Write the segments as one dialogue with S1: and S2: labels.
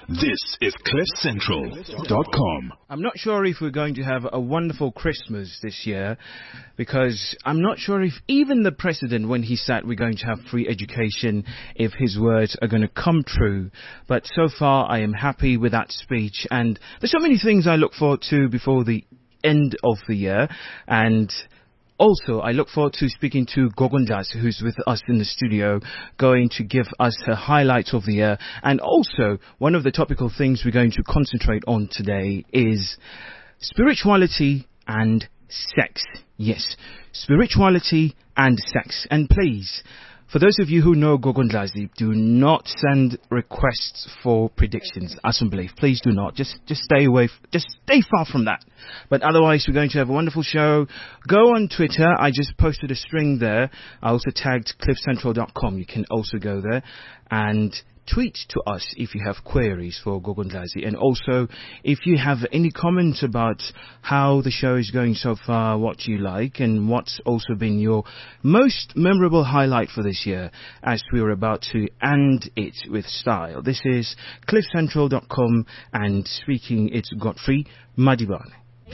S1: This is CliffCentral.com.
S2: I'm not sure if we're going to have a wonderful Christmas this year, because I'm not sure if even the president, when he said we're going to have free education, if his words are going to come true. But so far, I am happy with that speech. And there's so many things I look forward to before the end of the year. And also, I look forward to speaking to Gogondas, who's with us in the studio, going to give us her highlights of the year. And also, one of the topical things we're going to concentrate on today is spirituality and sex. Yes, spirituality and sex. And please, for those of you who know Gogondlazi, do not send requests for predictions. Assembly, please do not. Just stay away. Just stay far from that. But otherwise, we're going to have a wonderful show. Go on Twitter. I just posted a string there. I also tagged CliffCentral.com. You can also go there and tweet to us if you have queries for Gogondlazi. And also, if you have any comments about how the show is going so far, what you like, and what's also been your most memorable highlight for this year, as we're about to end it with style. This is CliffCentral.com, and speaking, it's Godfrey Madiban.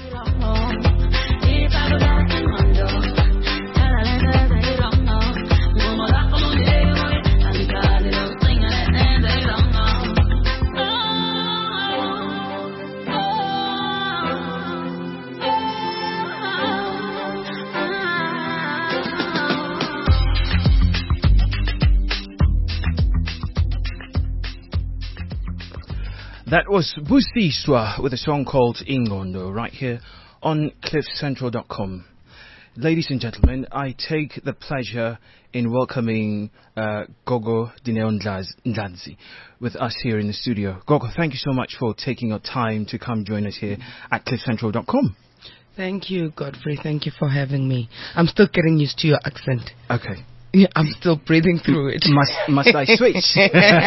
S2: That was Busiswa with a song called Ingondo, right here on CliffCentral.com. Ladies and gentlemen, I take the pleasure in welcoming Gogo Dineo Ndladzi with us here in the studio. Gogo, thank you so much for taking your time to come join us here at CliffCentral.com.
S3: Thank you, Godfrey. Thank you for having me. I'm still getting used to your accent.
S2: Okay.
S3: Yeah, I'm still breathing through it.
S2: Must I switch?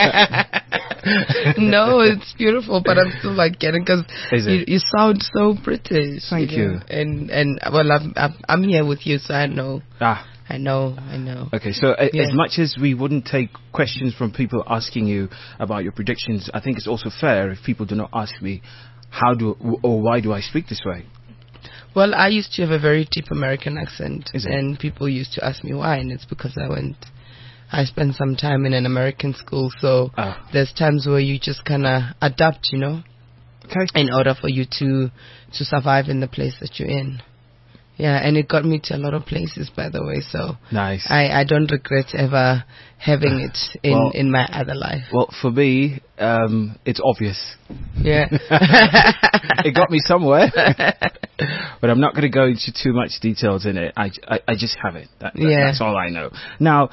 S3: No, it's beautiful, but I'm still like getting, because you sound so British.
S2: Thank you.
S3: And well, I'm here with you, so I know. I know.
S2: Okay, so as much as we wouldn't take questions from people asking you about your predictions, I think it's also fair if people do not ask me why do I speak this way.
S3: Well, I used to have a very deep American accent, and people used to ask me why, and it's because I spent some time in an American school, so there's times where you just kind of adapt,
S2: okay,
S3: in order for you to survive in the place that you're in. Yeah, and it got me to a lot of places, by the way, so
S2: nice.
S3: I don't regret ever having it in my other life.
S2: Well, for me, it's obvious.
S3: Yeah.
S2: It got me somewhere. But I'm not going to go into too much details in it. I just have it. That's all I know. Now,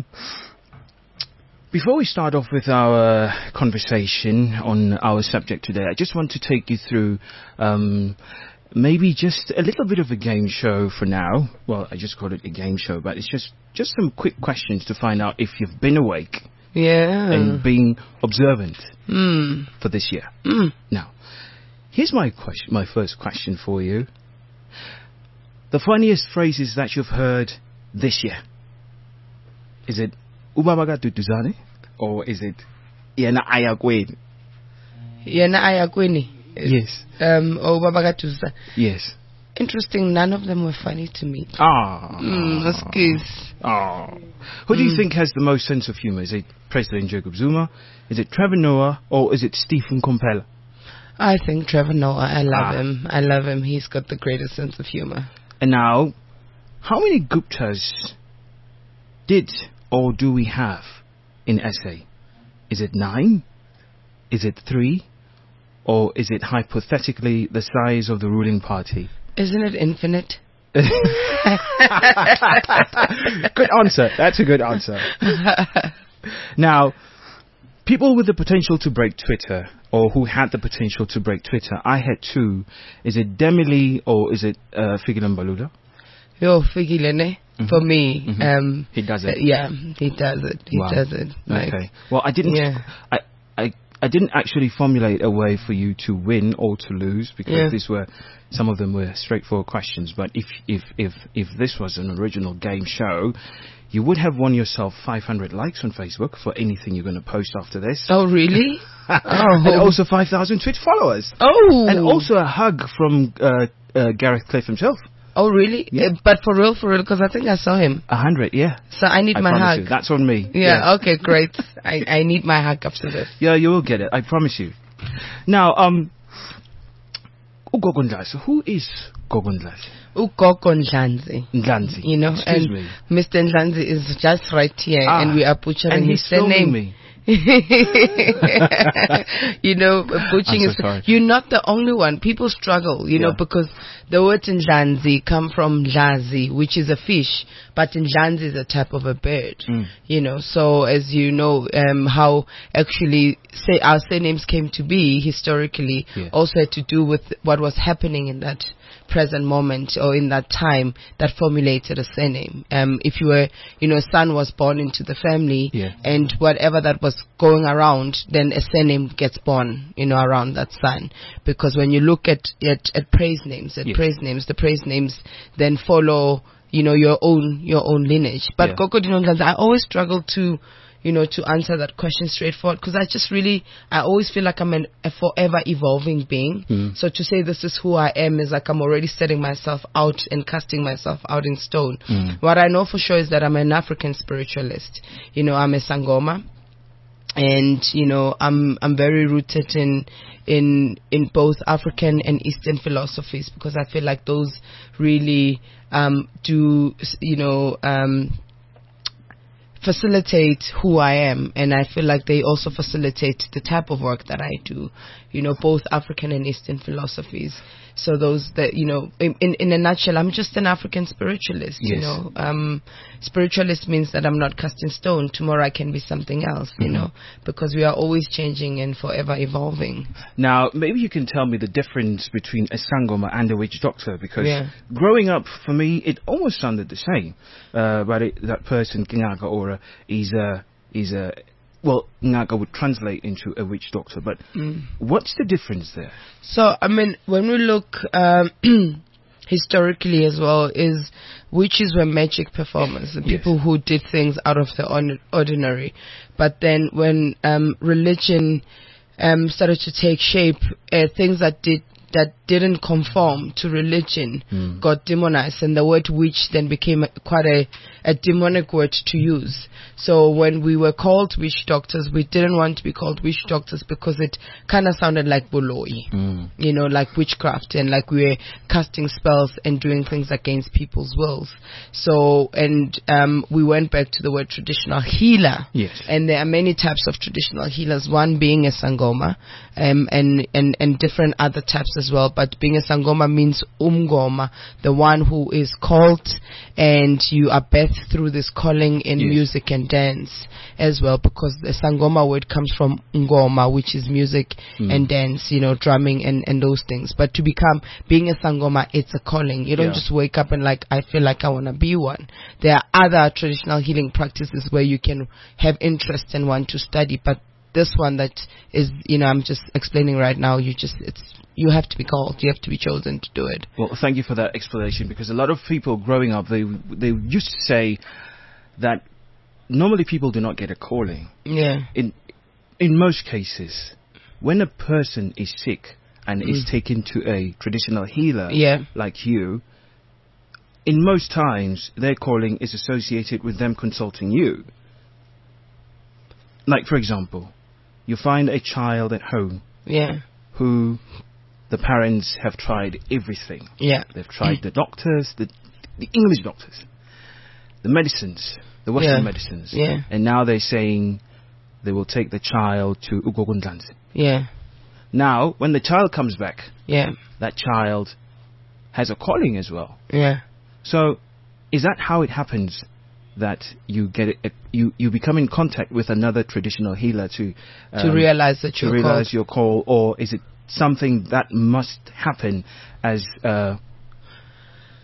S2: before we start off with our conversation on our subject today, I just want to take you through maybe just a little bit of a game show for now. Well, I just call it a game show, but it's just some quick questions to find out if you've been awake.
S3: Yeah.
S2: And being observant for this year. Now, here's my first question for you. The funniest phrases that you've heard this year. Is it Ubabaga Tutuzane? Or is it Yena Ayagweni?
S3: Yena Ayagweni?
S2: Yes.
S3: Ubabaga Tutuzane?
S2: Yes.
S3: Interesting, none of them were funny to me. Excuse.
S2: Who do you think has the most sense of humor? Is it President Jacob Zuma? Is it Trevor Noah? Or is it Stephen Kompela?
S3: I think Trevor Noah. I love him. He's got the greatest sense of humor.
S2: And now, how many Guptas did or do we have in SA? Is it 9? Is it 3? Or is it hypothetically the size of the ruling party?
S3: Isn't it infinite?
S2: Good answer. That's a good answer. Now, people with the potential to break Twitter, or who had the potential to break Twitter, I had 2. Is it Demily or is it Figile Mbalula?
S3: Yo, Figile, for me.
S2: He does it.
S3: Yeah, he does it. He does it.
S2: Okay. Well, I didn't.
S3: Yeah.
S2: I didn't actually formulate a way for you to win or to lose because some of them were straightforward questions. But if this was an original game show, you would have won yourself 500 likes on Facebook for anything you're going to post after this.
S3: Oh, really?
S2: And also 5,000 Twitch followers.
S3: Oh.
S2: And also a hug from Gareth Cliff himself.
S3: Oh, really?
S2: Yeah.
S3: But for real, because I think I saw him.
S2: 100, yeah.
S3: So I need my hug.
S2: You. That's on me.
S3: Yeah. Okay, great. I need my hug after this.
S2: Yeah, you will get it. I promise you. Now, Ugogo Ndlazi. Who is Gogo Ndlazi?
S3: Ugogo Ndlazi.
S2: Ndlazi.
S3: You know,
S2: Excuse
S3: and
S2: me.
S3: Mr. Ndlazi is just right here, and we are butchering his surname.
S2: Me.
S3: You know, butchering is. You're not the only one. People struggle, you know, because the word Ndlazi come from Ndlazi, which is a fish, but Ndlazi is a type of a bird. You know, so as you know, how actually our surnames came to be historically also had to do with what was happening in that present moment or in that time that formulated a surname. If you were, you know, a son was born into the family and whatever that was going around, then a surname gets born, you know, around that son. Because when you look at praise names, the praise names then follow, you know, your own lineage. But Gogo Ndlazi, I always struggle to, you know, to answer that question straightforward, because I always feel like I'm a forever evolving being. So to say this is who I am is like I'm already setting myself out and casting myself out in stone. What I know for sure is that I'm an African spiritualist. You know, I'm a Sangoma, and you know, I'm very rooted in both African and Eastern philosophies, because I feel like those really do, you know, facilitate who I am, and I feel like they also facilitate the type of work that I do, you know, both African and Eastern philosophies. So those that, you know, in a nutshell, I'm just an African spiritualist, you know. Spiritualist means that I'm not cast in stone. Tomorrow I can be something else, you know, because we are always changing and forever evolving. Now, maybe you can tell me the difference between a Sangoma and a witch doctor, because growing up, for me, it almost sounded the same. But that person, Kingaga Ora, is a well, Ngaga would translate into a witch doctor, but what's the difference there? So, I mean, when we look historically as well, is witches were magic performers, the people who did things out of the ordinary. But then when religion started to take shape, things that didn't conform to religion got demonized, and the word witch then became quite a demonic word to use. So when we were called witch doctors, we didn't want to be called witch doctors because it kind of sounded like boloi, you know, like witchcraft, and like we were casting spells and doing things against people's wills. So, and we went back to the word traditional healer. And there are many types of traditional healers, one being a Sangoma, and different other types as well. But being a Sangoma means umgoma, the one who is called, and you are birthed through this calling in music and dance as well, because the Sangoma word comes from ngoma, which is music and dance, you know, drumming and those things. But to being a Sangoma, it's a calling. You don't just wake up and like, I feel like I want to be one. There are other traditional healing practices where you can have interest and want to study, but this one that is, you know, I'm just explaining right now, you have to be called, you have to be chosen to do it. Well, thank you for that explanation, because a lot of people growing up, they used to say that normally people do not get a calling. In most cases, when a person is sick and is taken to a traditional healer like you, in most times their calling is associated with them consulting you. Like, for example, you find a child at home who the parents have tried everything. They've tried the doctors, the English doctors, the medicines, the Western medicines. And now they're saying they will take the child to Ugogo Ndlazi. Now, when the child comes back, that child has a calling as well. So, is that how it happens? That you get you become in contact with another traditional healer to realize that your call, or is it something that must happen as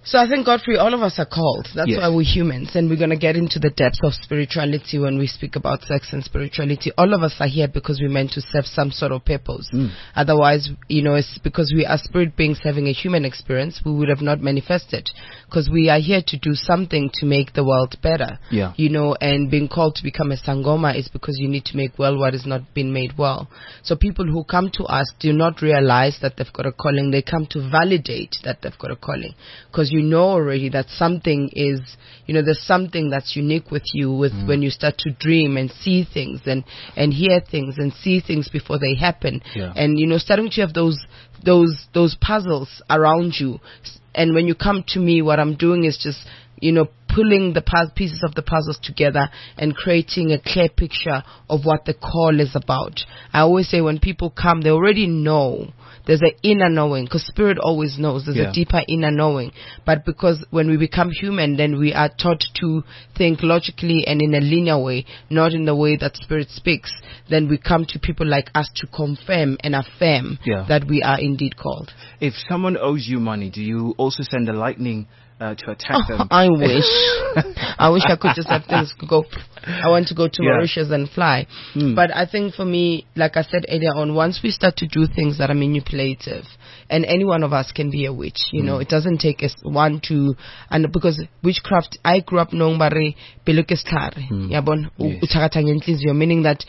S3: So I think, Godfrey, all of us are called. That's why we're humans, and we're going to get into the depths of spirituality when we speak about sex and spirituality. All of us are here because we're meant to serve some sort of purpose. Otherwise, it's because we are spirit beings having a human experience, we would have not manifested. Because we are here to do something to make the world better. And being called to become a Sangoma is because you need to make well what has not been made well. So people who come to us do not realize that they've got a calling. They come to validate that they've got a calling. Because you know already that something is, there's something that's unique with you when you start to dream and see things and hear things and see things before they happen. And, starting to have those puzzles around you. And when you come to me, what I'm doing is just, pulling the pieces of the puzzles together and creating a clear picture of what the call is about. I always say when people come, they already know. There's an inner knowing, because spirit always knows. There's a deeper inner knowing. But because when we become human, then we are taught to think logically and in a linear way, not in the way that spirit speaks. Then we come to people like us to confirm and affirm that we are indeed called.
S2: If someone owes you money, do you also send a lightning to attack them?
S3: I wish. I wish I could just have things go. I want to go to Mauritius and fly. But I think for me, like I said earlier on, once we start to do things that are manipulative, and any one of us can be a witch, it doesn't take us one to, and because witchcraft, I grew up knowing Bari Pelukestar, meaning that,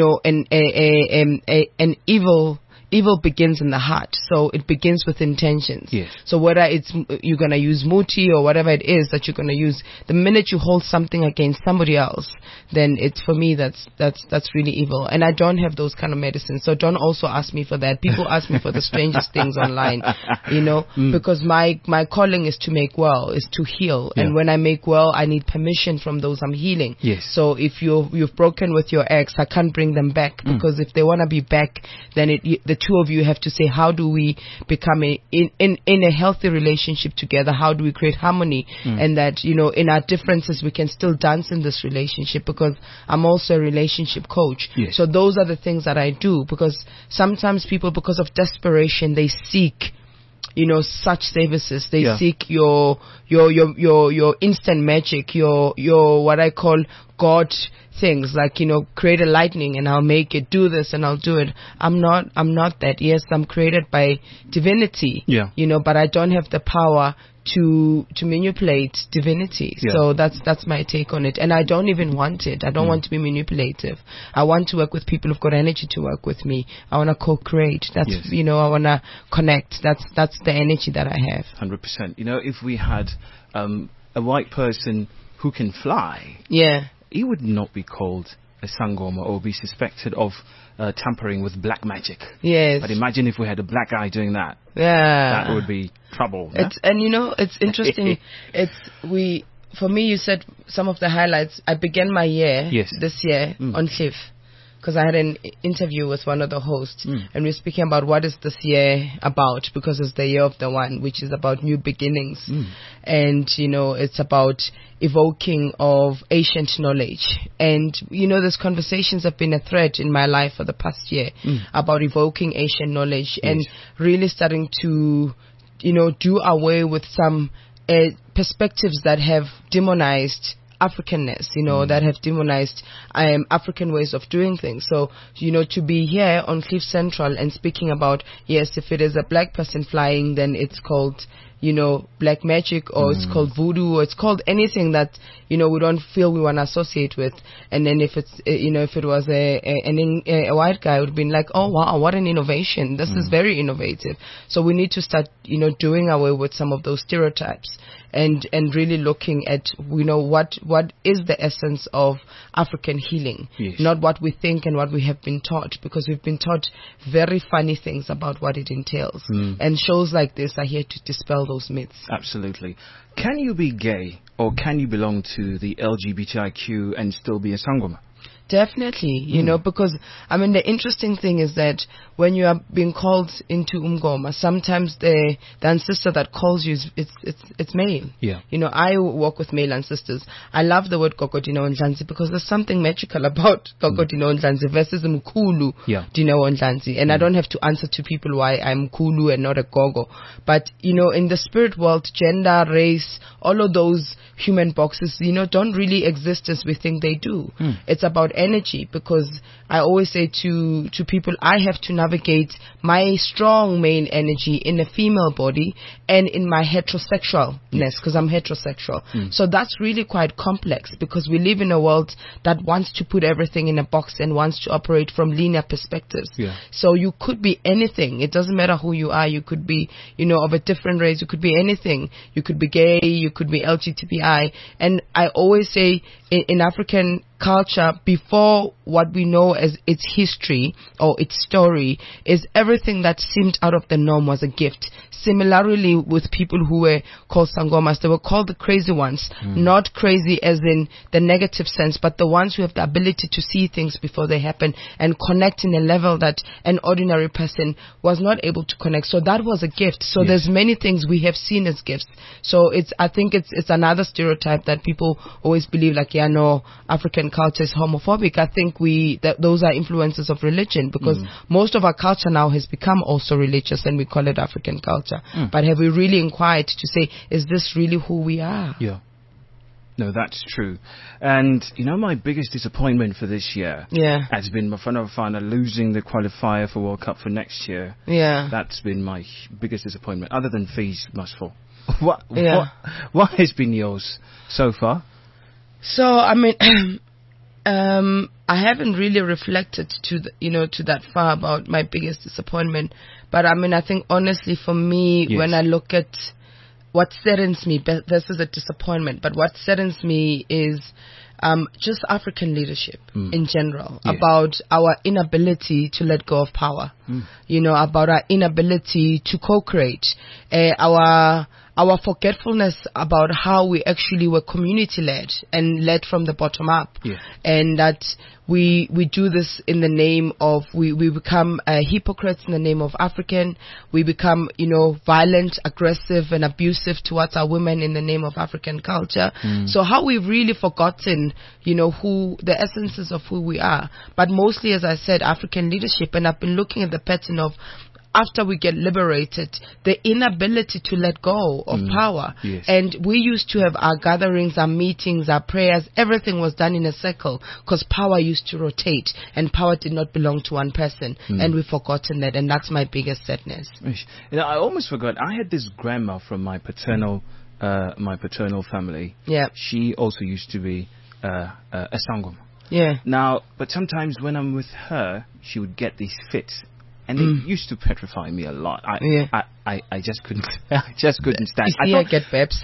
S3: an evil begins in the heart, so it begins with intentions. So whether it's you're gonna use muti or whatever it is that you're gonna use, the minute you hold something against somebody else, then it's, for me, that's really evil. And I don't have those kind of medicines, so don't also ask me for that. People ask me for the strangest things online, because my calling is to make well, is to heal, and when I make well, I need permission from those I'm healing. So if you've broken with your ex, I can't bring them back, because if they wanna be back, then the two of you have to say, how do we become in a healthy relationship together? How do we create harmony? And that, in our differences, we can still dance in this relationship, because I'm also a relationship coach. So those are the things that I do, because sometimes people, because of desperation, they seek such services. They seek your instant magic, your what I call God things, like, create a lightning and I'll make it, do this and I'll do it. I'm not that. Yes, I'm created by divinity, but I don't have the power to manipulate divinity. So that's my take on it. And I don't even want it. I don't want to be manipulative. I want to work with people who've got energy to work with me. I want to co-create. That's, I want to connect. That's the energy that I have.
S2: 100%. If we had a white person who can fly, he would not be called a Sangoma or be suspected of tampering with black magic. But imagine if we had a black guy doing that. That would be trouble.
S3: It's interesting. For me, you said some of the highlights. I began my year this year on Cliff, because I had an interview with one of the hosts, and we're speaking about what is this year about, because it's the year of the one, which is about new beginnings. And, it's about evoking of ancient knowledge. And, those conversations have been a thread in my life for the past year about evoking ancient knowledge and really starting to, do away with some perspectives that have demonized Africanness, that have demonized African ways of doing things. So, to be here on Cliff Central and speaking about, yes, if it is a black person flying, then it's called, black magic, or it's called voodoo, or it's called anything that, we don't feel we want to associate with. And then if it's, if it was a white guy, it would be like, oh wow, what an innovation. This is very innovative. So we need to start, doing away with some of those stereotypes and really looking at, what is the essence of African healing, not what we think and what we have been taught, because we've been taught very funny things about what it entails. And shows like this are here to dispel those myths.
S2: Absolutely. Can you be gay, or can you belong to the LGBTIQ and still be a Sangoma?
S3: Definitely, you know, because, I mean, the interesting thing is that when you are being called into Umgoma, sometimes the ancestor that calls you, it's male.
S2: Yeah.
S3: You know, I work with male ancestors. I love the word Gogodina Ndlanzi because there's something magical about Gogodina Ndlanzi versus Mkulu Dina Ndlanzi. And I don't have to answer to people why I'm Kulu and not a Gogo. But, you know, in the spirit world, gender, race, all of those human boxes, you know, don't really exist as we think they do. It's about energy, because I always say to people, I have to navigate my strong male energy in a female body and in my heterosexualness, because I'm heterosexual. So that's really quite complex, because we live in a world that wants to put everything in a box and wants to operate from linear perspectives. So you could be anything. It doesn't matter who you are. You could be, you know, of a different race. You could be anything. You could be gay. You could be LGBTI. And I always say in African culture, before what we know as its history or its story, is everything that seemed out of the norm was a gift. Similarly with people who were called Sangomas, they were called the crazy ones. Not crazy as in the negative sense, but the ones who have the ability to see things before they happen and connect in a level that an ordinary person was not able to connect. So that was a gift. So there's many things we have seen as gifts. So I think it's another stereotype that people always believe, like, yeah, no, African culture is homophobic. I think those are influences of religion, because most of our culture now has become also religious, and we call it African culture. But have we really inquired to say, is this really who we are?
S2: Yeah. No, that's true. And, you know, my biggest disappointment for this year has been Bafana Bafana losing the qualifier for World Cup for next year.
S3: Yeah.
S2: That's been my biggest disappointment, other than fees must fall. What has been yours so far?
S3: So, I mean, I haven't really reflected to that far about my biggest disappointment. But I mean, I think honestly for me, when I look at what saddens me, this is a disappointment, but what saddens me is just African leadership in general, about our inability to let go of power, you know, about our inability to co-create, our forgetfulness about how we actually were community-led and led from the bottom up, and that we do this in the name of, we become hypocrites in the name of African. We become, you know, violent, aggressive and abusive towards our women in the name of African culture. So how we've really forgotten, you know, who the essences of who we are. But mostly, as I said, African leadership. And I've been looking at the pattern of, after we get liberated, the inability to let go of power. And we used to have our gatherings, our meetings, our prayers. Everything was done in a circle, because power used to rotate and power did not belong to one person. And we've forgotten that, and that's my biggest sadness.
S2: You know, I almost forgot. I had this grandma from my paternal family. She also used to be a Sangoma. Now, but sometimes when I'm with her, she would get these fits. And it used to petrify me a lot. I just couldn't stand.
S3: I get perhaps.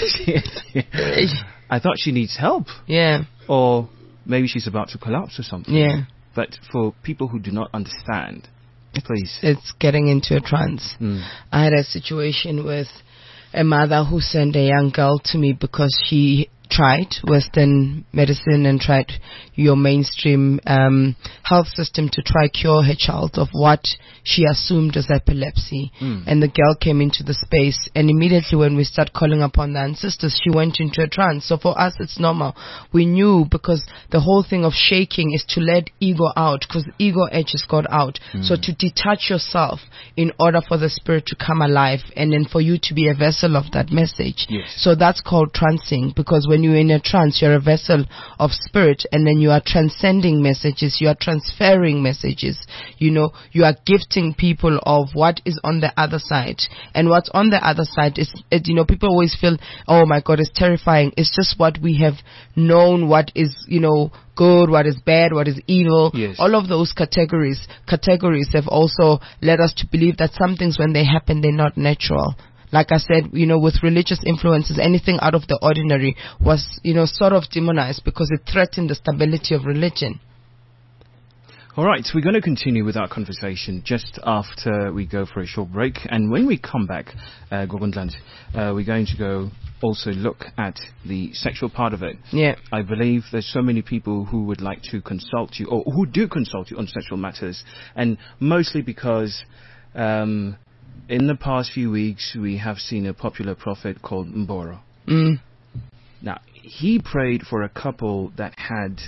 S2: I thought she needs help. Or maybe she's about to collapse or something. But for people who do not understand, please.
S3: It's getting into a trance. I had a situation with a mother who sent a young girl to me because she tried Western medicine and tried your mainstream health system to try cure her child of what she assumed as epilepsy. And the girl came into the space, and immediately when we start calling upon the ancestors, she went into a trance. So for us, it's normal. We knew, because the whole thing of shaking is to let ego out, because ego edges got out. So to detach yourself in order for the spirit to come alive, and then for you to be a vessel of that message. So that's called trancing, because when you're in a trance, you're a vessel of spirit, and then you are transcending messages, you are transferring messages, you know, you are gifting people of what is on the other side. And what's on the other side is, you know, people always feel, oh my God, it's terrifying. It's just what we have known, what is, you know, good, what is bad, what is evil. All of those categories have also led us to believe that some things, when they happen, they're not natural. Like I said, you know, with religious influences, anything out of the ordinary was, you know, sort of demonized because it threatened the stability of religion.
S2: All right, so we're going to continue with our conversation just after we go for a short break. And when we come back, Gogo Ndlanzi, we're going to go also look at the sexual part of it.
S3: Yeah.
S2: I believe there's so many people who would like to consult you, or who do consult you on sexual matters, and mostly because in the past few weeks we have seen a popular prophet called Mboro. Now, he prayed for a couple that had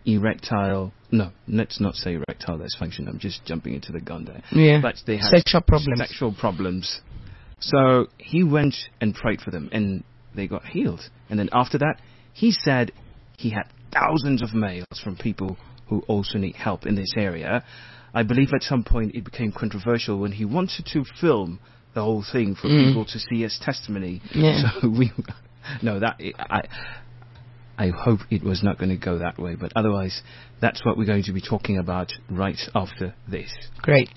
S2: let's not say erectile dysfunction. I'm just jumping into the gun there.
S3: Yeah.
S2: But they had
S3: sexual problems.
S2: So he went and prayed for them, and they got healed. And then after that, he said he had thousands of mails from people who also need help in this area. I believe at some point it became controversial when he wanted to film the whole thing for people to see his testimony.
S3: Yeah.
S2: So I hope it was not going to go that way, but otherwise, that's what we're going to be talking about right after this.
S3: Great.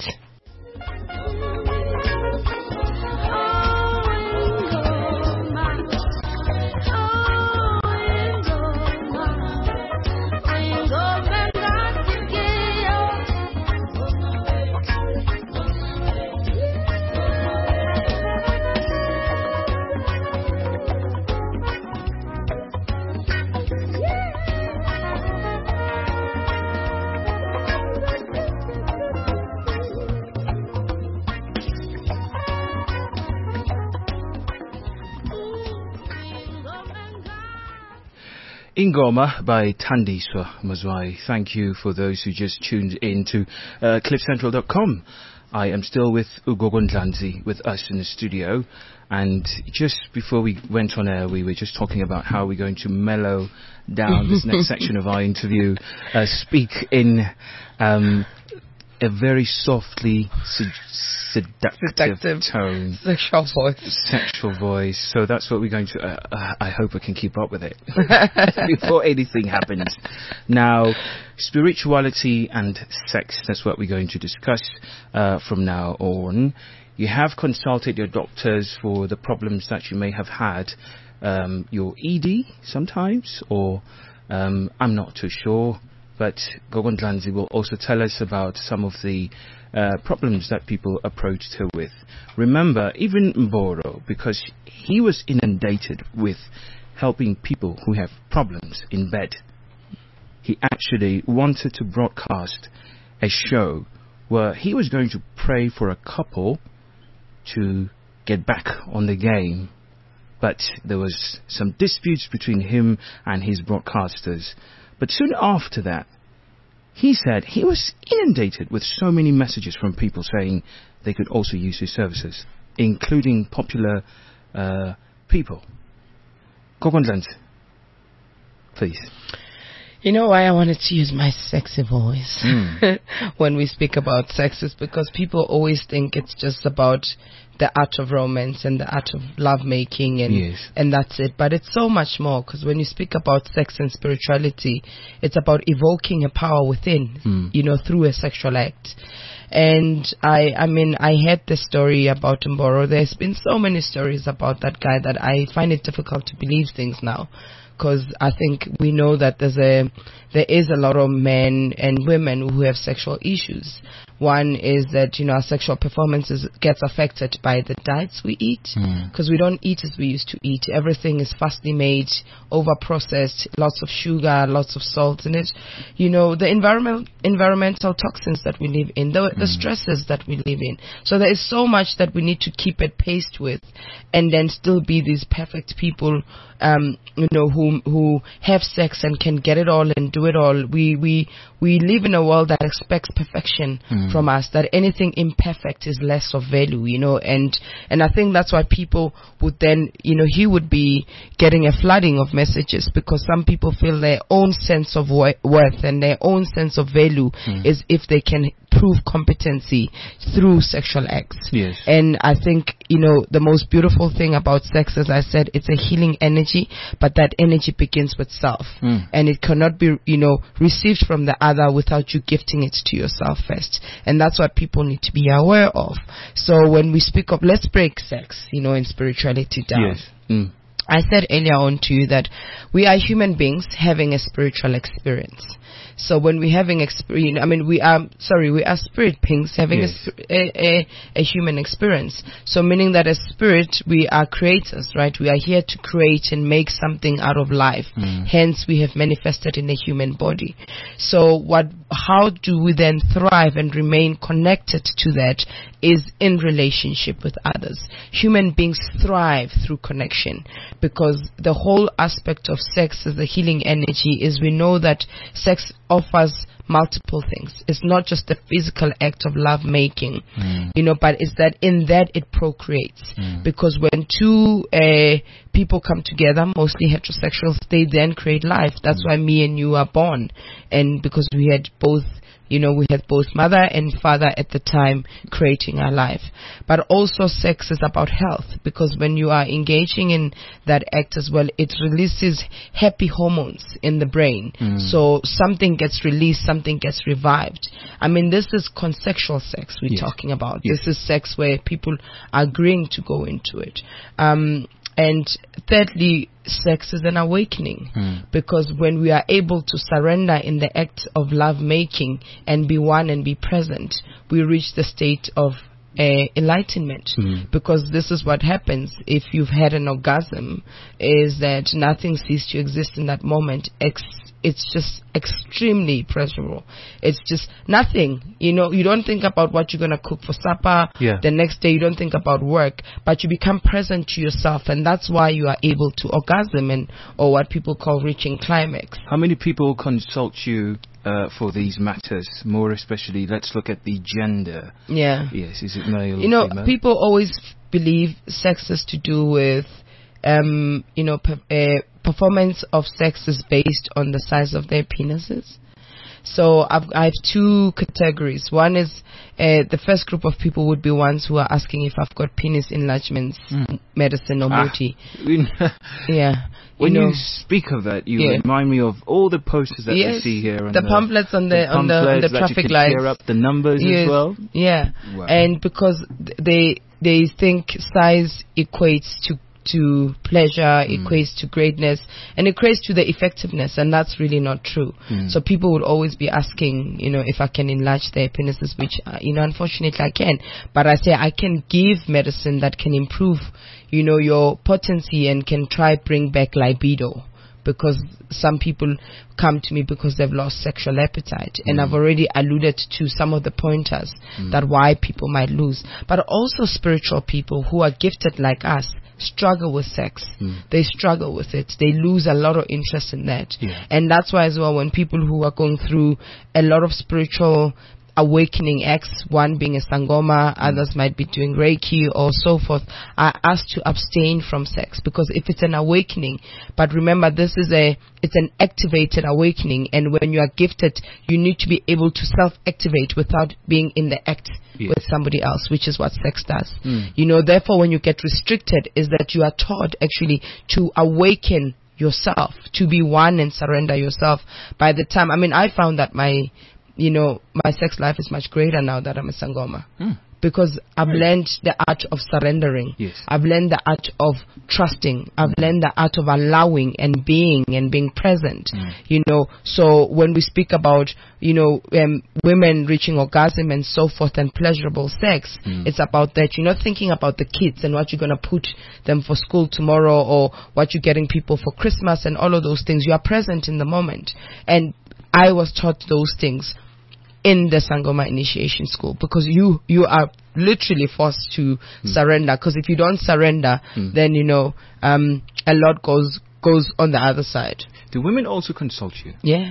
S2: Ingoma by Thandiswa Mazwai. Thank you for those who just tuned in to cliffcentral.com. I am still with Ugogo Ndlanzi with us in the studio, and just before we went on air, we were just talking about how we're going to mellow down this next section of our interview, speak in a very softly seductive tone. Sexual voice. So that's what we're going to... I hope I can keep up with it before anything happens. Now, spirituality and sex, that's what we're going to discuss from now on. You have consulted your doctors for the problems that you may have had. Your ED sometimes, or I'm not too sure. But Gogo Ndlanzi will also tell us about some of the problems that people approached her with. Remember, even Mboro, because he was inundated with helping people who have problems in bed, he actually wanted to broadcast a show where he was going to pray for a couple to get back on the game. But there was some disputes between him and his broadcasters. But soon after that, he said he was inundated with so many messages from people saying they could also use his services, including popular people. Gogo Ndlanzi, please.
S3: You know why I wanted to use my sexy voice when we speak about sex is because people always think it's just about the art of romance and the art of lovemaking and that's it. But it's so much more, because when you speak about sex and spirituality, it's about evoking a power within, through a sexual act. And I mean, I heard the story about Mboro. There's been so many stories about that guy that I find it difficult to believe things now. Because I think we know that there is a lot of men and women who have sexual issues. One is that, our sexual performances gets affected by the diets we eat, because we don't eat as we used to eat. Everything is fastly made, over-processed, lots of sugar, lots of salt in it. The environmental toxins that we live in, the stresses that we live in. So there is so much that we need to keep at pace with, and then still be these perfect people, who have sex and can get it all and do it all. We live in a world that expects perfection from us, that anything imperfect is less of value, and I think that's why people would then, he would be getting a flooding of messages, because some people feel their own sense of worth and their own sense of value is if they can prove competency through sexual acts.
S2: Yes.
S3: And I think, the most beautiful thing about sex, as I said, it's a healing energy, but that energy begins with self. And it cannot be, received from the other without you gifting it to yourself first. And that's what people need to be aware of. So when we speak of, let's break sex, in spirituality down.
S2: Yes.
S3: I said earlier on to you that we are human beings having a spiritual experience. So when we're having experience, we are spirit beings having a human experience. So meaning that as spirit, we are creators, right? We are here to create and make something out of life. Hence, we have manifested in a human body. So how do we then thrive and remain connected to that is in relationship with others. Human beings thrive through connection, because the whole aspect of sex as the healing energy is we know that sex offers multiple things. It's not just the physical act of love making, but it's that in that it procreates. Because when two people come together, mostly heterosexuals, they then create life. That's why me and you are born. And because we had both mother and father at the time creating our life. But also sex is about health, because when you are engaging in that act as well, it releases happy hormones in the brain. So something gets released, something gets revived. This is consensual sex we're talking about. This is sex where people are agreeing to go into it. And thirdly, sex is an awakening, because when we are able to surrender in the act of love making and be one and be present, we reach the state of enlightenment. Because this is what happens if you've had an orgasm, is that nothing ceases to exist in that moment. It's just extremely pleasurable. It's just nothing. You don't think about what you're going to cook for supper. The next day you don't think about work, but you become present to yourself, and that's why you are able to orgasm or what people call reaching climax.
S2: How many people consult you for these matters? More especially, let's look at the gender. Yes, is it male or female?
S3: People always believe sex is to do with performance of sex is based on the size of their penises. So I have two categories. One is the first group of people would be ones who are asking if I've got penis enlargements, medicine or beauty.
S2: When you speak of that, you remind me of all the posters that we see here.
S3: The pamphlets on the traffic lights.
S2: Clear up the numbers as well.
S3: Wow. And because they think size equates to pleasure, equates to greatness, and equates to the effectiveness, and that's really not true. So people would always be asking, if I can enlarge their penises, which, unfortunately I can. But I say I can give medicine that can improve, your potency and can try bring back libido. Because some people come to me because they've lost sexual appetite. And I've already alluded to some of the pointers that why people might lose. But also spiritual people who are gifted like us struggle with sex. They struggle with it. They lose a lot of interest in that. And that's why as well, when people who are going through a lot of spiritual awakening acts, one being a sangoma, others might be doing Reiki or so forth, are asked to abstain from sex, because if it's an awakening, but remember it's an activated awakening, and when you are gifted, you need to be able to self-activate without being in the act with somebody else, which is what sex does. Therefore when you get restricted is that you are taught actually to awaken yourself, to be one and surrender yourself. By the time, I found that my sex life is much greater now that I'm a sangoma. Because I've learned the art of surrendering. I've learned the art of trusting. I've learned the art of allowing and being present. So when we speak about, women reaching orgasm and so forth and pleasurable sex, it's about that. You're not thinking about the kids and what you're going to put them for school tomorrow or what you're getting people for Christmas and all of those things. You are present in the moment. And I was taught those things in the Sangoma Initiation School, because you are literally forced to surrender. Because if you don't surrender, then a lot goes on the other side.
S2: Do women also consult you?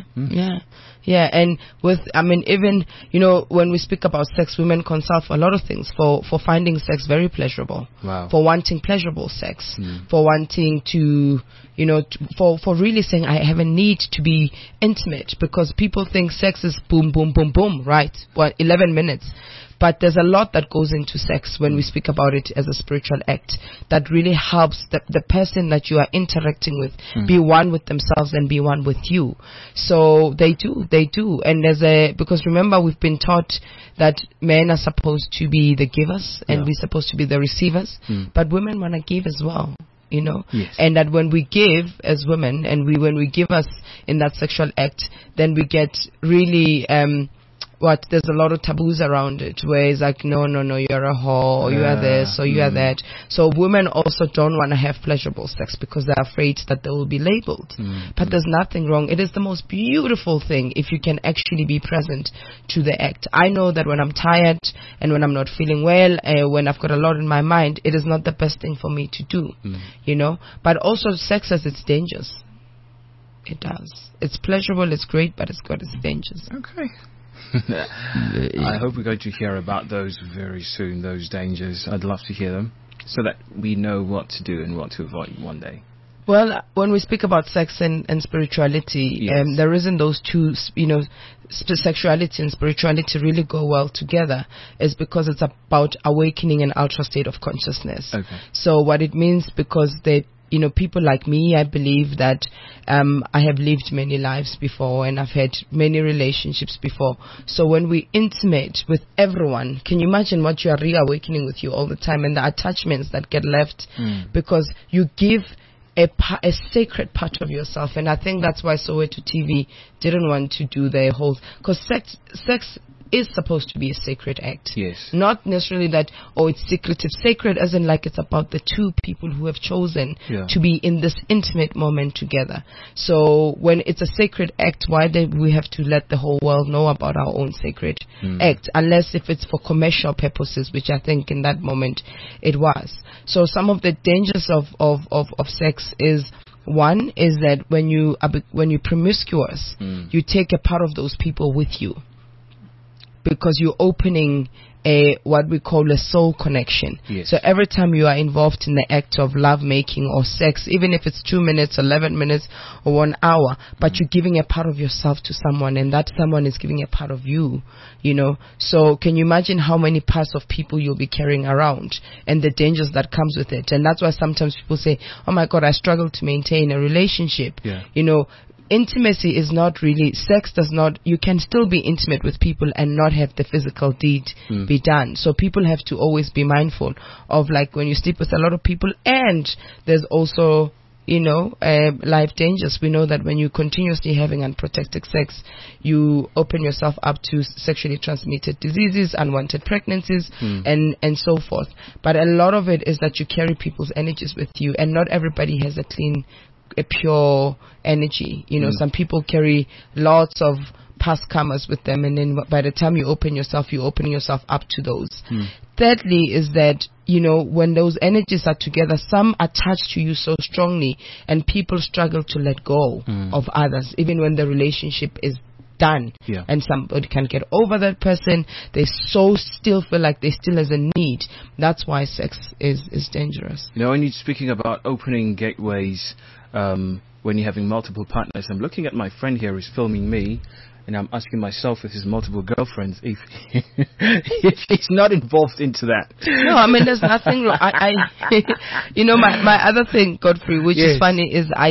S3: Yeah, and even, when we speak about sex, women consult for a lot of things, for finding sex very pleasurable, for wanting pleasurable sex, for wanting to, for really saying, I have a need to be intimate, because people think sex is boom, boom, boom, boom, right? 11 minutes. But there's a lot that goes into sex when we speak about it as a spiritual act that really helps the person that you are interacting with be one with themselves and be one with you. So they do. And because remember, we've been taught that men are supposed to be the givers and we're supposed to be the receivers, but women want to give as well. you know,
S2: yes.
S3: And that when we give as women, and when we give us in that sexual act, then we get really there's a lot of taboos around it, where it's like, no, you're a whore, or you are this, or you are that. So women also don't want to have pleasurable sex because they're afraid that they will be labeled. But there's nothing wrong. It is the most beautiful thing if you can actually be present to the act. I know that when I'm tired and when I'm not feeling well, when I've got a lot in my mind, it is not the best thing for me to do, you know. But also sex has its dangers. It does. It's pleasurable, it's great, but it's got its dangers.
S2: Okay. I hope we're going to hear about those very soon, those dangers. I'd love to hear them so that we know what to do and what to avoid one day.
S3: Well, when we speak about sex and spirituality,
S2: yes.
S3: The reason those two, you know, sexuality and spirituality really go well together is because it's about awakening an ultra state of consciousness.
S2: Okay.
S3: So what it means, because you know, people like me, I believe that I have lived many lives before and I've had many relationships before. So when we intimate with everyone, can you imagine what you are reawakening with you all the time, and the attachments that get left because you give a sacred part of yourself. And I think that's why Soweto TV didn't want to do the whole, because sex is supposed to be a sacred act.
S2: Yes.
S3: Not necessarily that, it's secretive. Sacred as in like it's about the two people who have chosen to be in this intimate moment together. So when it's a sacred act, why do we have to let the whole world know about our own sacred act? Unless if it's for commercial purposes, which I think in that moment it was. So some of the dangers of sex is, one is that when you're promiscuous, you take a part of those people with you, because you're opening what we call a soul connection.
S2: Yes.
S3: So every time you are involved in the act of love making or sex, even if it's 2 minutes, 11 minutes, or 1 hour, but you're giving a part of yourself to someone, and that someone is giving a part of you, you know. So can you imagine how many parts of people you'll be carrying around and the dangers that comes with it? And that's why sometimes people say, oh my God, I struggle to maintain a relationship.
S2: Yeah.
S3: You know, intimacy is not really, sex does not, you can still be intimate with people and not have the physical deed be done. So people have to always be mindful of, like, when you sleep with a lot of people, and there's also, you know, life dangers. We know that when you continuously having unprotected sex, you open yourself up to sexually transmitted diseases, unwanted pregnancies, and so forth. But a lot of it is that you carry people's energies with you, and not everybody has a pure energy. You know, some people carry lots of past karmas with them, and then by the time you open yourself, you're opening yourself up to those. Thirdly is that, you know, when those energies are together, some attach to you so strongly, and people struggle to let go of others, even when the relationship is done. And somebody can get over that person, they still feel like they still has a need. That's why sex is dangerous.
S2: You know, when you're speaking about opening gateways, when you're having multiple partners, I'm looking at my friend here who's filming me, and I'm asking myself with his multiple girlfriends if he's not involved into that.
S3: No, I mean, there's nothing wrong. You know, my other thing, Godfrey, which is funny, is I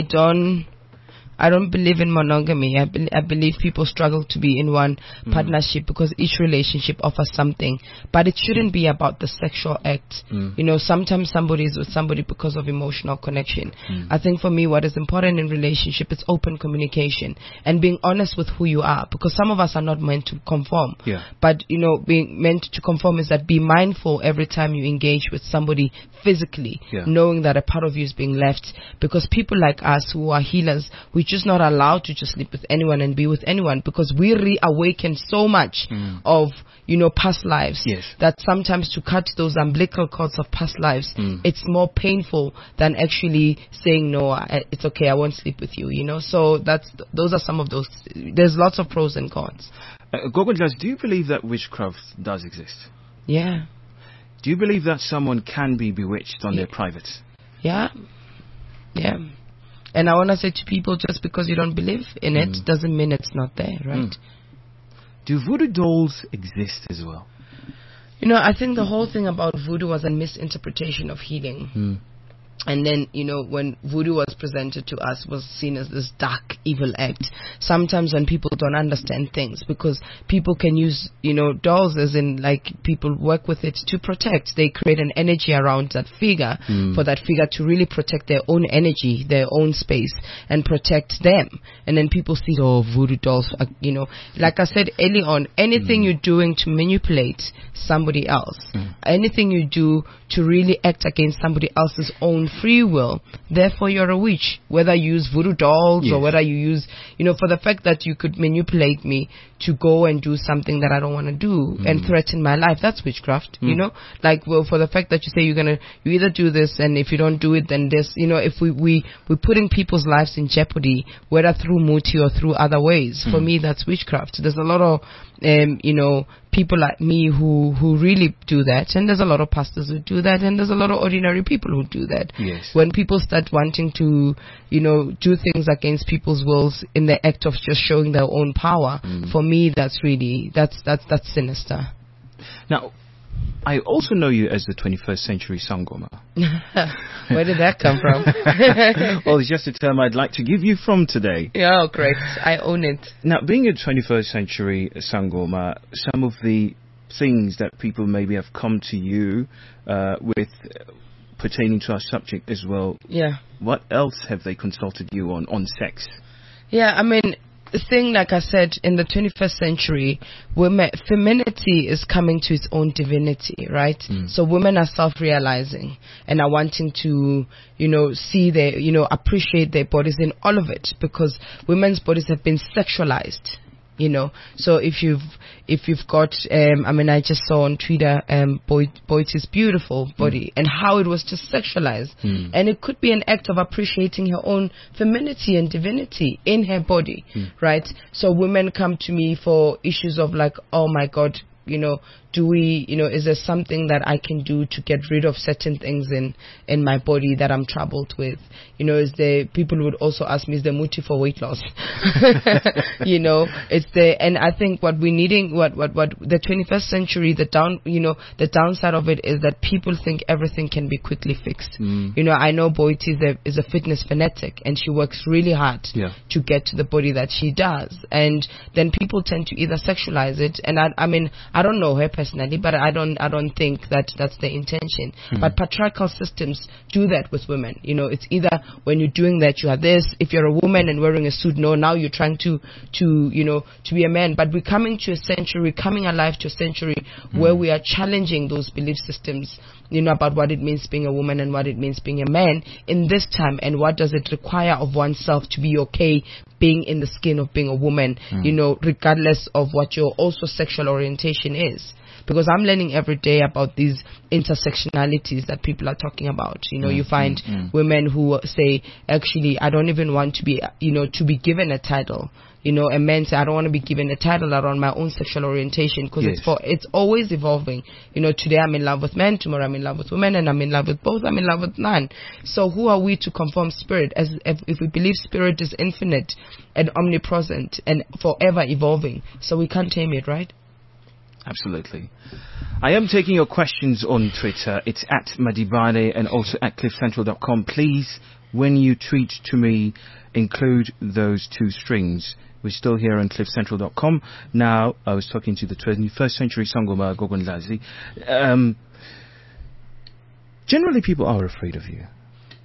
S3: don't believe in monogamy. I believe people struggle to be in one partnership because each relationship offers something. But it shouldn't be about the sexual act. You know, sometimes somebody is with somebody because of emotional connection. I think for me, what is important in relationship is open communication and being honest with who you are. Because some of us are not meant to conform. But, you know, being meant to conform is that be mindful every time you engage with somebody physically, knowing that a part of you is being left. Because people like us who are healers, we're just not allowed to just sleep with anyone and be with anyone, because we reawaken so much of, you know, past lives that sometimes to cut those umbilical cords of past lives, it's more painful than actually saying, no, it's okay, I won't sleep with you, you know. So those are some of those. There's lots of pros and cons.
S2: Gogondlas, do you believe that witchcraft does exist?
S3: Yeah.
S2: Do you believe that someone can be bewitched on their privates?
S3: Yeah. And I want to say to people, just because you don't believe in it doesn't mean it's not there, right?
S2: Do voodoo dolls exist as well?
S3: You know, I think the whole thing about voodoo was a misinterpretation of healing. And then, when voodoo was presented to us, was seen as this dark, evil act. Sometimes when people don't understand things, because people can use, dolls, as in, like, people work with it to protect. They create an energy around that figure for that figure to really protect their own energy, their own space, and protect them. And then people see, voodoo dolls, like I said early on, anything you're doing to manipulate somebody else, anything you do to really act against somebody else's own free will, therefore you're a witch. Whether you use voodoo dolls or whether you use, for the fact that you could manipulate me to go and do something that I don't want to do and threaten my life, that's witchcraft. Like, well, for the fact that you say you either do this, and if you don't do it, then this, if we're putting people's lives in jeopardy, whether through muti or through other ways. For me, that's witchcraft. There's a lot of people like me who really do that, and there's a lot of pastors who do that, and there's a lot of ordinary people who do that.
S2: Yes.
S3: When people start wanting to do things against people's wills in the act of just showing their own power, for me, that's really that's sinister.
S2: Now, I also know you as the 21st century Sangoma.
S3: Where did that come from?
S2: Well, it's just a term I'd like to give you from today.
S3: Yeah, great. I own it.
S2: Now, being a 21st century Sangoma, some of the things that people maybe have come to you with pertaining to our subject as well.
S3: Yeah.
S2: What else have they consulted you on sex?
S3: Yeah, I mean, the thing, like I said, in the 21st century, femininity is coming to its own divinity, right? So women are self-realizing and are wanting to, see their, appreciate their bodies in all of it, because women's bodies have been sexualized. So if you've got, I just saw on Twitter, Boiti's beautiful body and how it was just sexualized. And it could be an act of appreciating her own femininity and divinity in her body, right? So women come to me for issues of like, oh my God, do we, is there something that I can do to get rid of certain things in my body that I'm troubled with? Is there, people would also ask me, is there muti for weight loss? It's there. And I think what we're needing, what the 21st century, the downside of it is that people think everything can be quickly fixed. I know Boiti is a fitness fanatic, and she works really hard to get to the body that she does. And then people tend to either sexualize it, and I don't know her personally, but I don't think that that's the intention. But patriarchal systems do that with women. It's either when you're doing that, you are this. If you're a woman and wearing a suit, no, now you're trying to be a man. But we're coming alive to a century where we are challenging those belief systems, about what it means being a woman and what it means being a man in this time, and what does it require of oneself to be okay being in the skin of being a woman, regardless of what your also sexual orientation is. Because I'm learning every day about these intersectionalities that people are talking about. You find women who say, actually, I don't even want to be, to be given a title. And men say, I don't want to be given a title around my own sexual orientation, because it's always evolving. Today I'm in love with men, tomorrow I'm in love with women, and I'm in love with both, I'm in love with none. So who are we to conform spirit? As if we believe spirit is infinite and omnipresent and forever evolving, so we can't tame it, right?
S2: Absolutely. I am taking your questions on Twitter. It's at Madibane and also at cliffcentral.com. Please, when you tweet to me, include those two strings. We're still here on cliffcentral.com. Now, I was talking to the 21st century Sangoma Gogonlazi. Generally, people are afraid of you.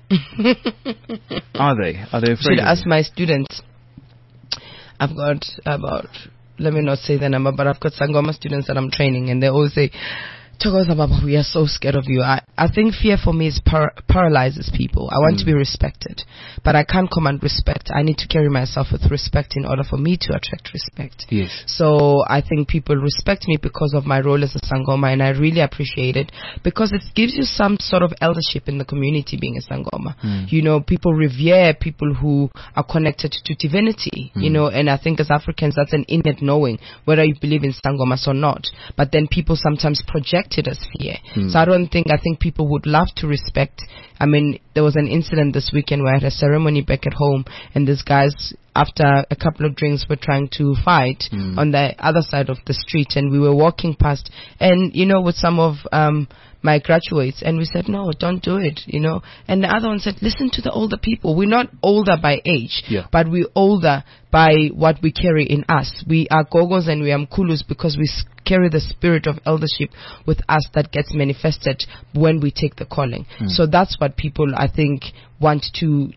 S2: Are they? Are they afraid
S3: Should
S2: of
S3: ask
S2: you?
S3: My students. I've got about, let me not say the number, but I've got Sangoma students that I'm training, and they always say, Thokoza Baba, we are so scared of you. I think fear for me is paralyzes people. I want to be respected, but I can't command respect. I need to carry myself with respect in order for me to attract respect.
S2: Yes.
S3: So I think people respect me because of my role as a Sangoma, and I really appreciate it, because it gives you some sort of eldership in the community being a Sangoma. People revere people who are connected to divinity, and I think as Africans that's an innate knowing, whether you believe in Sangomas or not. But then people sometimes project it as fear. So I think people would love to respect. I mean, there was an incident this weekend where I had a ceremony back at home, and this guy's after a couple of drinks, were trying to fight on the other side of the street, and we were walking past, and with some of my graduates, and we said, no, don't do it, and the other one said, listen to the older people. We're not older by age, but we're older by what we carry in us. We are gogos and we are mkulus because we carry the spirit of eldership with us that gets manifested when we take the calling. So that's what people, I think, want to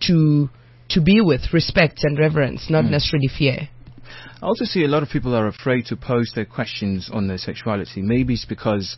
S3: be with, respect and reverence, not necessarily fear.
S2: I also see a lot of people are afraid to post their questions on their sexuality. Maybe it's because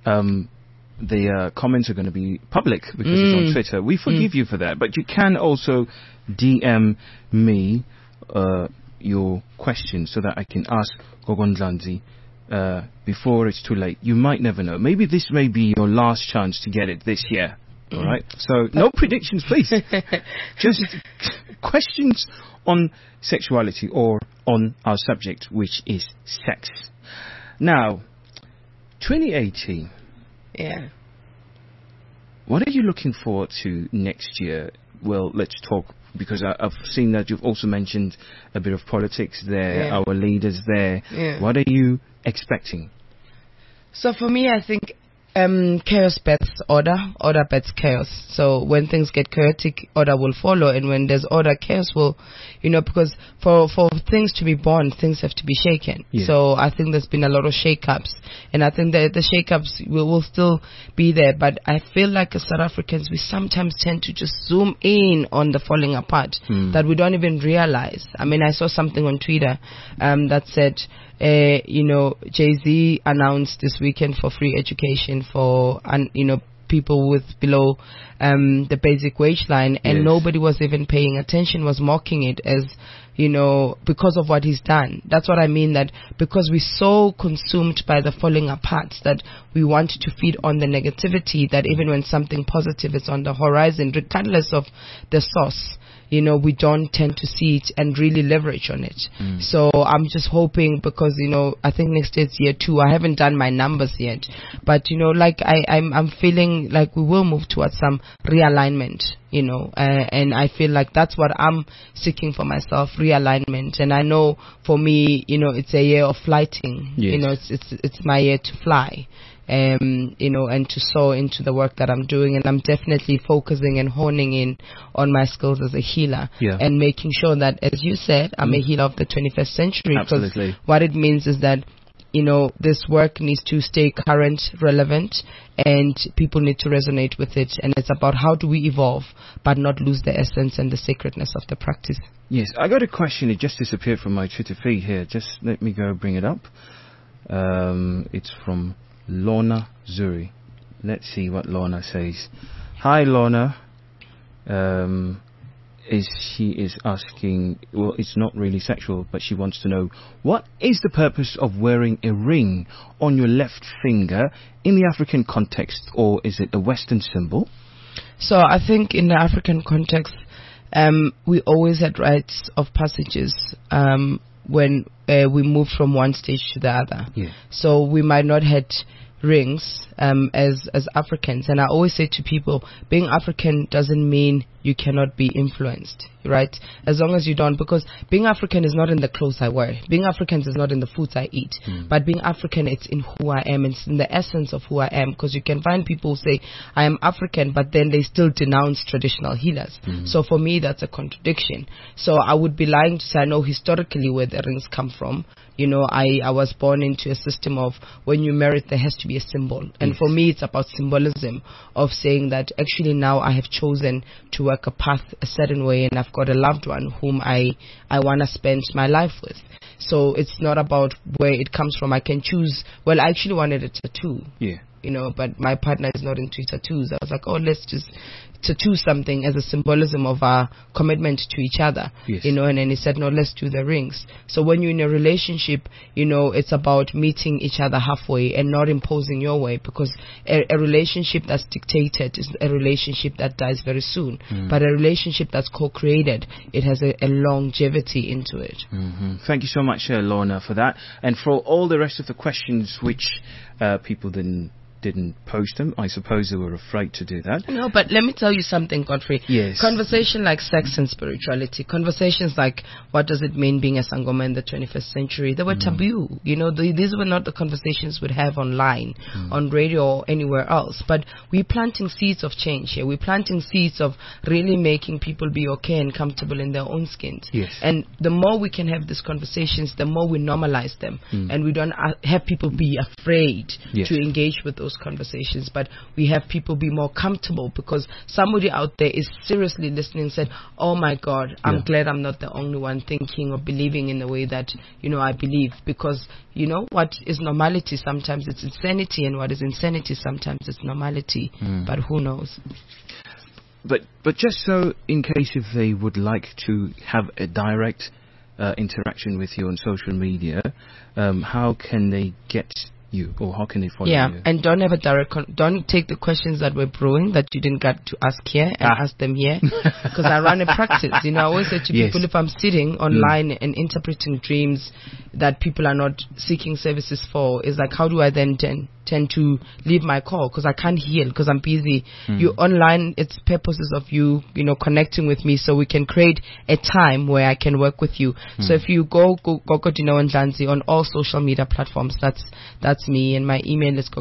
S2: the comments are going to be public because it's on Twitter. We forgive you for that. But you can also DM me your questions so that I can ask Gogondlanzi before it's too late. You might never know. Maybe this may be your last chance to get it this year. All right? So no predictions, please. Just questions on sexuality or on our subject, which is sex. Now, 2018.
S3: Yeah.
S2: What are you looking forward to next year? Well, let's talk, because I've seen that you've also mentioned a bit of politics there, our leaders there. Yeah. What are you expecting?
S3: So for me, I think chaos bets order bets chaos. So when things get chaotic, order will follow, and when there's order, chaos will, because for things to be born, things have to be shaken. Yeah. So I think there's been a lot of shake-ups, and I think that the shake-ups will still be there, but I feel like as South Africans, we sometimes tend to just zoom in on the falling apart that we don't even realize. I mean, I saw something on Twitter that said, Jay-Z announced this weekend for free education for, people with below the basic wage line, and nobody was even paying attention, was mocking it as, because of what he's done. That's what I mean, that because we're so consumed by the falling apart that we want to feed on the negativity, that even when something positive is on the horizon, regardless of the source, we don't tend to see it and really leverage on it. So I'm just hoping, because, I think next year's year 2. I haven't done my numbers yet. But, I'm feeling like we will move towards some realignment, and I feel like that's what I'm seeking for myself, realignment. And I know for me, it's a year of flighting. Yes. It's my year to fly. And to soar into the work that I'm doing, and I'm definitely focusing and honing in on my skills as a healer, and making sure that, as you said, I'm a healer of the 21st century.
S2: Absolutely.
S3: Because what it means is that this work needs to stay current, relevant, and people need to resonate with it, and it's about how do we evolve but not lose the essence and the sacredness of the practice.
S2: Yes, I got a question. It just disappeared from my Twitter feed here. Just let me go bring it up. It's from Lorna Zuri. Let's see what Lorna says. Hi, Lorna. She is asking, well, it's not really sexual, but she wants to know, what is the purpose of wearing a ring on your left finger in the African context, or is it a Western symbol?
S3: So I think in the African context, we always had rites of passages when we moved from one stage to the other. Yeah. So we might not had rings as Africans, and I always say to people, being African doesn't mean you cannot be influenced, right? As long as you don't, because being African is not in the clothes I wear, being African is not in the foods I eat, but being African, it's in who I am, it's in the essence of who I am. Because you can find people who say I am African, but then they still denounce traditional healers. So for me, that's a contradiction. So I would be lying to say I know historically where the rings come from. I was born into a system of when you marry, there has to be a symbol. And for me, it's about symbolism of saying that actually now I have chosen to work a path a certain way, and I've got a loved one whom I want to spend my life with. So it's not about where it comes from. I can choose. Well, I actually wanted a tattoo. Yeah. But my partner is not into tattoos. I was like, oh, let's just tattoo something as a symbolism of our commitment to each other. Yes. And then he said, no, let's do the rings. So when you're in a relationship, it's about meeting each other halfway and not imposing your way, because a relationship that's dictated is a relationship that dies very soon. But a relationship that's co-created, it has a longevity into it.
S2: Thank you so much, Lorna, for that. And for all the rest of the questions which people didn't didn't post them. I suppose they were afraid to do that.
S3: No, but let me tell you something, Godfrey.
S2: Yes.
S3: Conversation like sex and spirituality, conversations like what does it mean being a sangoma in the 21st century, they were taboo. You know, these were not the conversations we'd have online, on radio or anywhere else. But we're planting seeds of change here. We're planting seeds of really making people be okay and comfortable in their own skins.
S2: Yes.
S3: And the more we can have these conversations, the more we normalize them. And we don't have people be afraid to engage with those conversations, but we have people be more comfortable, because somebody out there is seriously listening and said, oh my God, I'm glad I'm not the only one thinking or believing in the way that, you know, I believe. Because, you know, what is normality sometimes it's insanity, and what is insanity sometimes it's normality. But who knows?
S2: But just so, in case if they would like to have a direct interaction with you on social media, how can they get you, or how can they follow you?
S3: And don't have a direct don't take the questions that we're brewing that you didn't get to ask here and ask them here, because I run a practice. You know, I always say to people, if I'm sitting online and interpreting dreams that people are not seeking services for, is like, how do I then tend to leave my call, because I can't heal, because I'm busy. You online, it's purposes of you know, connecting with me so we can create a time where I can work with you. So if you go Dineo Ndlanzi on all social media platforms, that's me, and my email is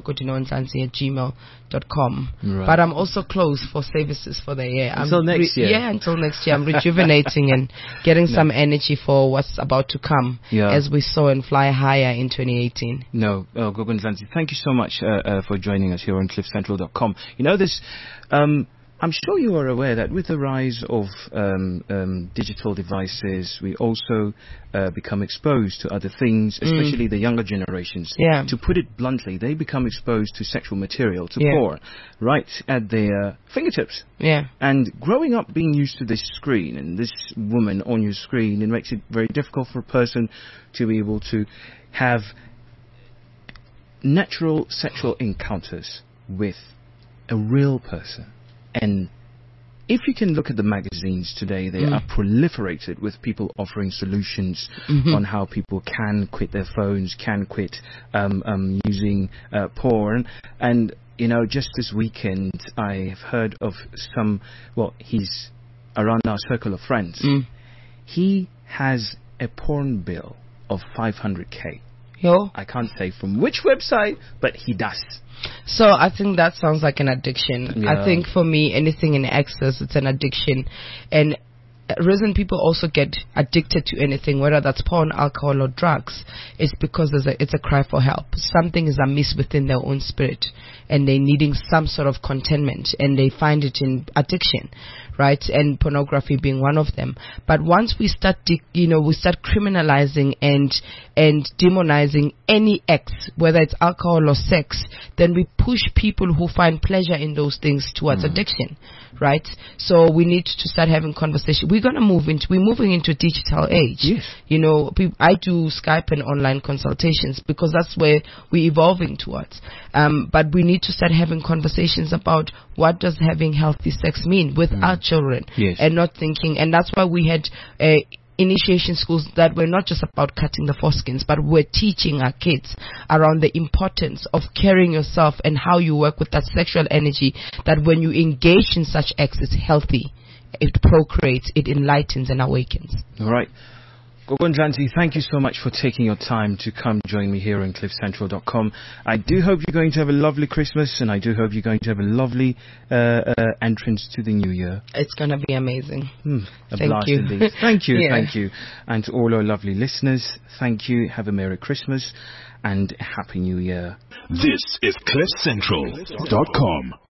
S3: gogodinoandlanzi@gmail.com. But I'm also closed for services for the year.
S2: Until next year.
S3: Yeah, until next year. I'm rejuvenating and getting some energy for what's about to come, as we saw and fly higher in 2018.
S2: No, Gogo Ndlanzi, thank you so much for joining us here on cliffcentral.com. You know, this, I'm sure you are aware that with the rise of digital devices, we also become exposed to other things, especially the younger generations. To put it bluntly, they become exposed to sexual material, to porn, right at their fingertips. And growing up being used to this screen and this woman on your screen, it makes it very difficult for a person to be able to have natural sexual encounters with a real person. And if you can look at the magazines today, they are proliferated with people offering solutions on how people can quit their phones, can quit using porn. And, you know, just this weekend, I've heard of some, well, he's around our circle of friends. He has a porn bill of 500K. I can't say from which website, but he does.
S3: So I think that sounds like an addiction. I think for me, anything in excess, it's an addiction. And the reason people also get addicted to anything, whether that's porn, alcohol, or drugs, is because it's a cry for help. Something is amiss within their own spirit, and they're needing some sort of contentment, and they find it in addiction, right? And pornography being one of them. But once we start, we start criminalizing and demonizing any acts, whether it's alcohol or sex, then we push people who find pleasure in those things towards addiction, right? So we need to start having conversation. We're moving into a digital age.
S2: Yes.
S3: You know, I do Skype and online consultations because that's where we're evolving towards. But we need to start having conversations about what does having healthy sex mean with our children, and not thinking. And that's why we had initiation schools that were not just about cutting the foreskins, but we're teaching our kids around the importance of carrying yourself and how you work with that sexual energy, that when you engage in such acts, it's healthy, it procreates, it enlightens and awakens.
S2: All right. Gogo Ndlanzi, thank you so much for taking your time to come join me here on cliffcentral.com. I do hope you're going to have a lovely Christmas, and I do hope you're going to have a lovely entrance to the new year.
S3: It's going to be amazing.
S2: Thank you. Indeed. Thank you, thank you. And to all our lovely listeners, thank you. Have a Merry Christmas and a Happy New Year.
S1: This is cliffcentral.com.